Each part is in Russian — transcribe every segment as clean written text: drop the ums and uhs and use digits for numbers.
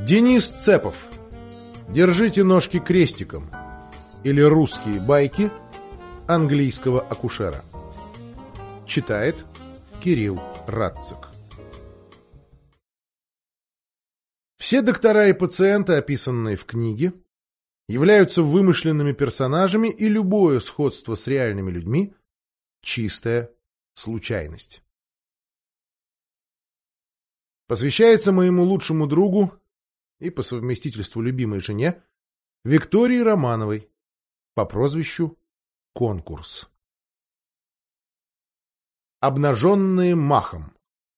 Денис Цепов. Держите ножки крестиком. Или русские байки английского акушера. Читает Кирилл Радцик. Все доктора и пациенты, описанные в книге, являются вымышленными персонажами, и любое сходство с реальными людьми – чистая случайность. Посвящается моему лучшему другу и по совместительству любимой жене Виктории Романовой по прозвищу Конкурс. Обнаженные махом.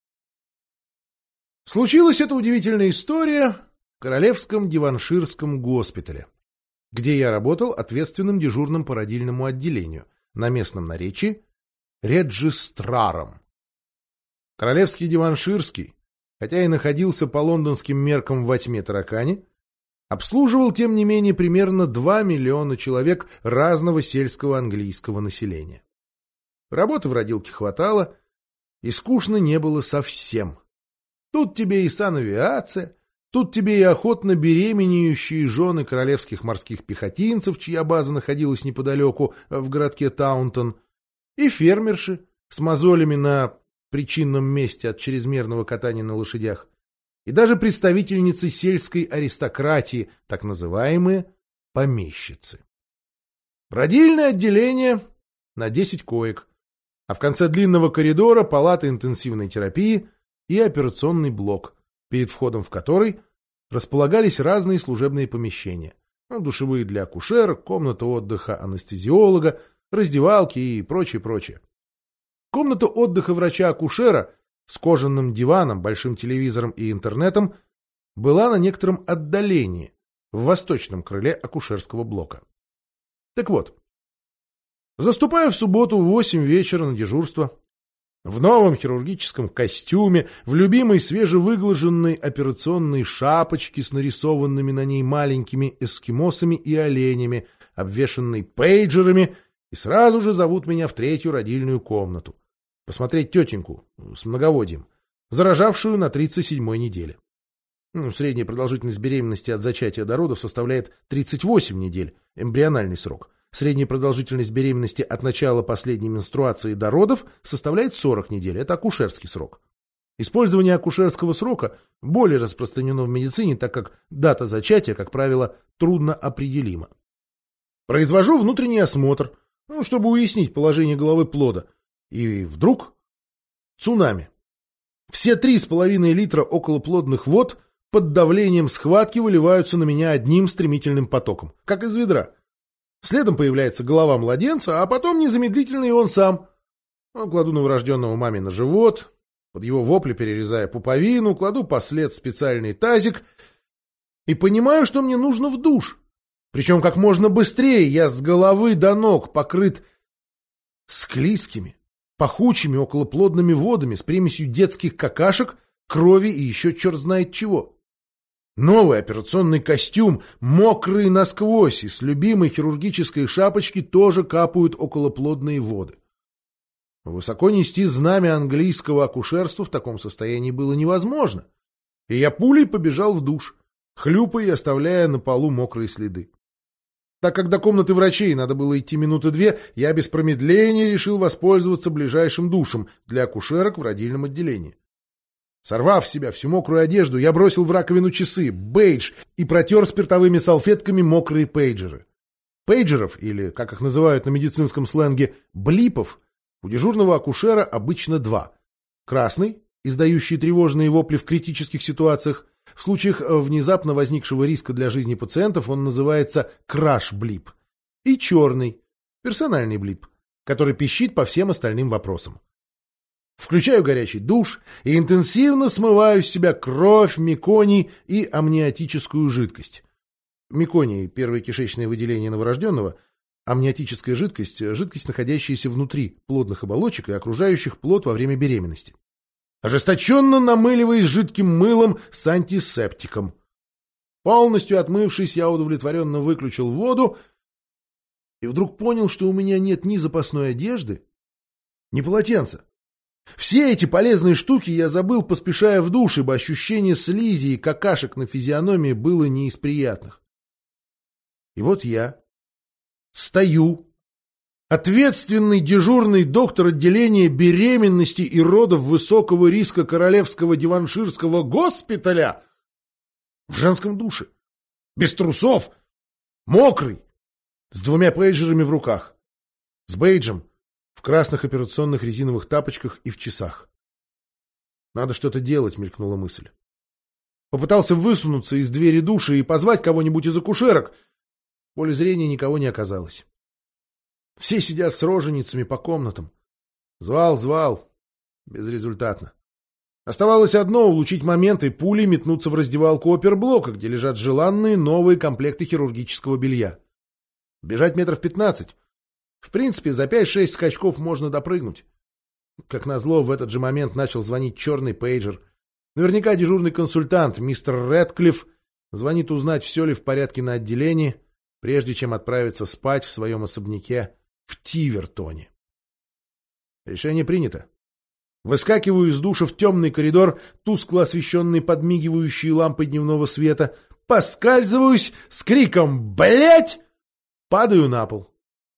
Случилась эта удивительная история в Королевском Диванширском госпитале, где я работал ответственным дежурным по родильному отделению, на местном наречии реджистраром. Королевский Диванширский, хотя и находился по лондонским меркам во тьме таракани, обслуживал, тем не менее, примерно 2 миллиона человек разного сельского английского населения. Работы в родилке хватало, и скучно не было совсем. Тут тебе и санавиация, тут тебе и охотно беременеющие жены королевских морских пехотинцев, чья база находилась неподалеку в городке Таунтон, и фермерши с мозолями на причинном месте от чрезмерного катания на лошадях, и даже представительницы сельской аристократии, так называемые помещицы. Родильное отделение на 10 коек, а в конце длинного коридора палата интенсивной терапии и операционный блок, перед входом в который располагались разные служебные помещения, душевые для акушерок, комната отдыха анестезиолога, раздевалки и прочее. Комната отдыха врача-акушера с кожаным диваном, большим телевизором и интернетом была на некотором отдалении, в восточном крыле акушерского блока. Так вот, заступая в субботу в 8 вечера на дежурство, в новом хирургическом костюме, в любимой свежевыглаженной операционной шапочке с нарисованными на ней маленькими эскимосами и оленями, обвешанной пейджерами, и сразу же зовут меня в 3-ю родильную комнату посмотреть тетеньку с многоводием, заражавшую на 37-й неделе. Средняя продолжительность беременности от зачатия до родов составляет 38 недель, эмбриональный срок. Средняя продолжительность беременности от начала последней менструации до родов составляет 40 недель, это акушерский срок. Использование акушерского срока более распространено в медицине, так как дата зачатия, как правило, трудно определима. Произвожу внутренний осмотр, чтобы уяснить положение головы плода. И вдруг цунами. Все 3,5 литра околоплодных вод под давлением схватки выливаются на меня одним стремительным потоком, как из ведра. Следом появляется голова младенца, а потом незамедлительно и он сам. Кладу новорожденного маме на живот, под его вопли перерезая пуповину, кладу послед в специальный тазик и понимаю, что мне нужно в душ. Причем как можно быстрее, я с головы до ног покрыт склизкими, пахучими околоплодными водами с примесью детских какашек, крови и еще черт знает чего. Новый операционный костюм, мокрый насквозь, и с любимой хирургической шапочки тоже капают околоплодные воды. Высоко нести знамя английского акушерства в таком состоянии было невозможно, и я пулей побежал в душ, хлюпая и оставляя на полу мокрые следы. Так как до комнаты врачей надо было идти минуты 2, я без промедления решил воспользоваться ближайшим душем для акушерок в родильном отделении. Сорвав с себя всю мокрую одежду, я бросил в раковину часы, бейдж и протер спиртовыми салфетками мокрые пейджеры. Пейджеров, или, как их называют на медицинском сленге, блипов, у дежурного акушера обычно 2. Красный, издающий тревожные вопли в критических ситуациях. В случаях внезапно возникшего риска для жизни пациентов он называется краш-блип. И черный, персональный блип, который пищит по всем остальным вопросам. Включаю горячий душ и интенсивно смываю с себя кровь, меконий и амниотическую жидкость. Меконий – первое кишечное выделение новорожденного, амниотическая жидкость – жидкость, находящаяся внутри плодных оболочек и окружающих плод во время беременности. Ожесточенно намыливаясь жидким мылом с антисептиком. Полностью отмывшись, я удовлетворенно выключил воду и вдруг понял, что у меня нет ни запасной одежды, ни полотенца. Все эти полезные штуки я забыл, поспешая в душ, ибо ощущение слизи и какашек на физиономии было не из приятных. И вот я стою, ответственный дежурный доктор отделения беременности и родов высокого риска Королевского диванширского госпиталя в женском душе, без трусов, мокрый, с 2 пейджерами в руках, с бейджем, в красных операционных резиновых тапочках и в часах. «Надо что-то делать», — мелькнула мысль. Попытался высунуться из двери душа и позвать кого-нибудь из акушерок. В поле зрения никого не оказалось. Все сидят с роженицами по комнатам. Звал, безрезультатно. Оставалось одно — улучшить момент и пулей метнуться в раздевалку оперблока, где лежат желанные новые комплекты хирургического белья. Бежать 15 метров. В принципе, за 5-6 скачков можно допрыгнуть. Как назло, в этот же момент начал звонить черный пейджер. Наверняка дежурный консультант, мистер Рэдклифф, звонит узнать, все ли в порядке на отделении, прежде чем отправиться спать в своем особняке в Тивертоне. Решение принято. Выскакиваю из душа в темный коридор, тускло освещенный подмигивающей лампой дневного света, поскальзываюсь с криком «Блядь!», падаю на пол.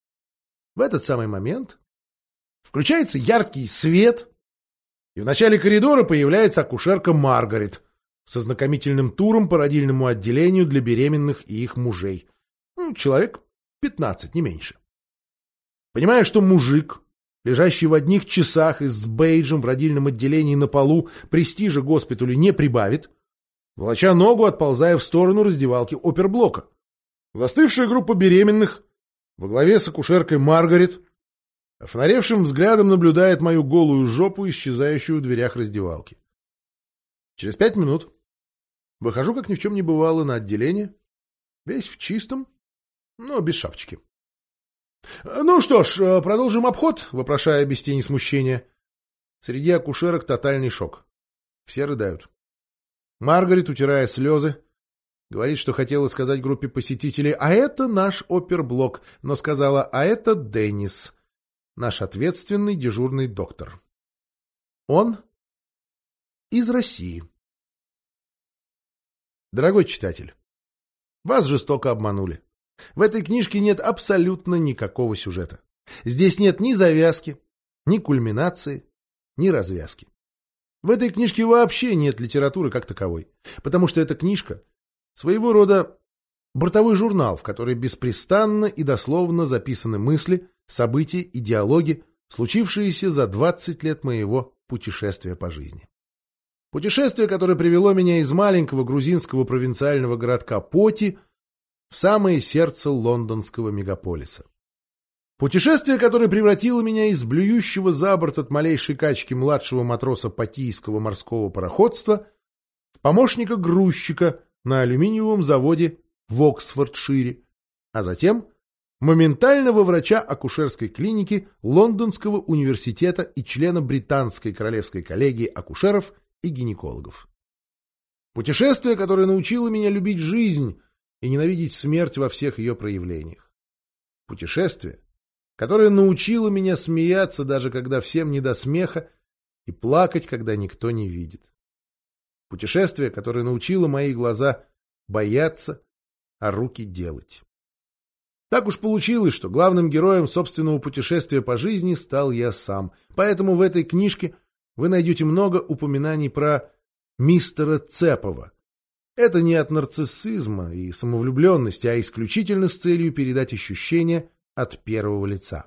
В этот самый момент включается яркий свет, и в начале коридора появляется акушерка Маргарет со знакомительным туром по родильному отделению для беременных и их мужей. Человек 15, не меньше. Понимая, что мужик, лежащий в одних часах и с бейджем в родильном отделении на полу, престижа госпиталю не прибавит, волоча ногу, отползая в сторону раздевалки оперблока. Застывшая группа беременных во главе с акушеркой Маргарет офонаревшим взглядом наблюдает мою голую жопу, исчезающую в дверях раздевалки. Через 5 минут выхожу, как ни в чем не бывало, на отделение, весь в чистом, но без шапочки. «Ну что ж, продолжим обход», — вопрошая без тени смущения. Среди акушерок тотальный шок. Все рыдают. Маргарет, утирая слезы, говорит, что хотела сказать группе посетителей: «А это наш оперблок», но сказала: «А это Деннис, наш ответственный дежурный доктор. Он из России». Дорогой читатель, вас жестоко обманули. В этой книжке нет абсолютно никакого сюжета. Здесь нет ни завязки, ни кульминации, ни развязки. В этой книжке вообще нет литературы как таковой, потому что эта книжка своего рода бортовой журнал, в который беспрестанно и дословно записаны мысли, события и диалоги, случившиеся за 20 лет моего путешествия по жизни. Путешествие, которое привело меня из маленького грузинского провинциального городка Поти в самое сердце лондонского мегаполиса. Путешествие, которое превратило меня из блюющего за борт от малейшей качки младшего матроса Патийского морского пароходства в помощника грузчика на алюминиевом заводе в Оксфордшире, а затем моментального врача акушерской клиники Лондонского университета и члена Британской королевской коллегии акушеров и гинекологов. Путешествие, которое научило меня любить жизнь и ненавидеть смерть во всех ее проявлениях. Путешествие, которое научило меня смеяться, даже когда всем не до смеха, и плакать, когда никто не видит. Путешествие, которое научило мои глаза бояться, а руки делать. Так уж получилось, что главным героем собственного путешествия по жизни стал я сам. Поэтому в этой книжке вы найдете много упоминаний про мистера Цепова. Это не от нарциссизма и самовлюбленности, а исключительно с целью передать ощущения от первого лица.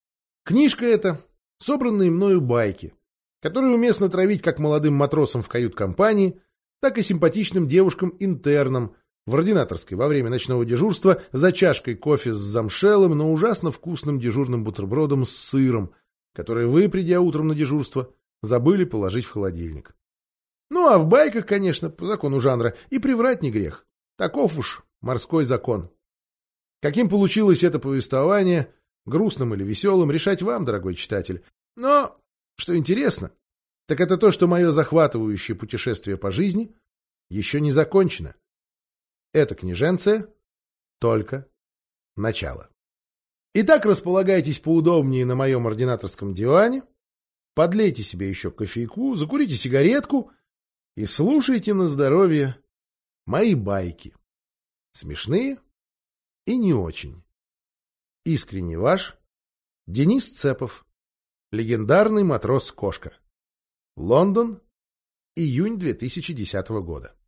Книжка эта — собранные мною байки, которые уместно травить как молодым матросам в кают-компании, так и симпатичным девушкам-интернам в ординаторской во время ночного дежурства за чашкой кофе с замшелым, но ужасно вкусным дежурным бутербродом с сыром, который вы, придя утром на дежурство, забыли положить в холодильник. Ну, а в байках, конечно, по закону жанра, и приврать не грех. Таков уж морской закон. Каким получилось это повествование, грустным или веселым, решать вам, дорогой читатель. Но, что интересно, так это то, что мое захватывающее путешествие по жизни еще не закончено. Это книженция только начало. Итак, располагайтесь поудобнее на моем ординаторском диване, Подлейте себе еще кофейку, закурите сигаретку и слушайте на здоровье мои байки. Смешные и не очень. Искренне ваш Денис Цепов, легендарный матрос-кошка. Лондон, июнь 2010 года.